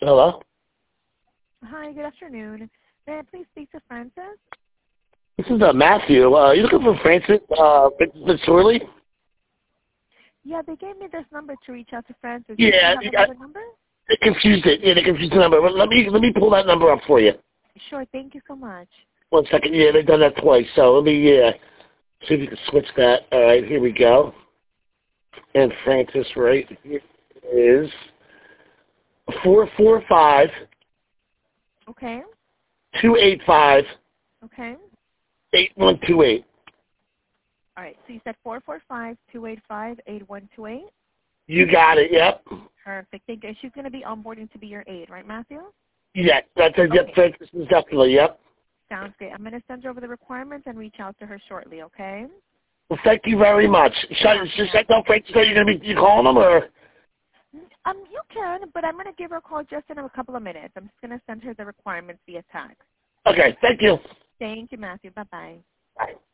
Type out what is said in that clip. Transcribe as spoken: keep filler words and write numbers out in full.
Hello? Hi, good afternoon. May I please speak to Francis? This is uh, Matthew. Uh, you looking for Francis, uh, Francis Shorley? Yeah, they gave me this number to reach out to Francis. Do Yeah, you have another number? they confused it. Yeah, they confused the number. But let me let me pull that number up for you. Sure, thank you so much. One second. Yeah, they've done that twice. So let me yeah, see if you can switch that. All right, here we go. And Francis, right here is four four five Okay, two eight five okay. eight one two eight. All right, so you said four four five, two eight five, eight one two eight? You got it. Yep. Perfect. Thank you. She's going to be onboarding to be your aide, right, Matthew? Yeah, that's it. Yep, Okay. Francis is definitely. Yep. Sounds great. I'm going to send her over the requirements and reach out to her shortly, okay? Well, thank you very much. Should, should I tell Francis that you're going to be you calling him or? Um, you can, but I'm going to give her a call just in a couple of minutes. I'm just going to send her the requirements via text. Okay, thank you. Thank you, Matthew. Bye-bye. Bye.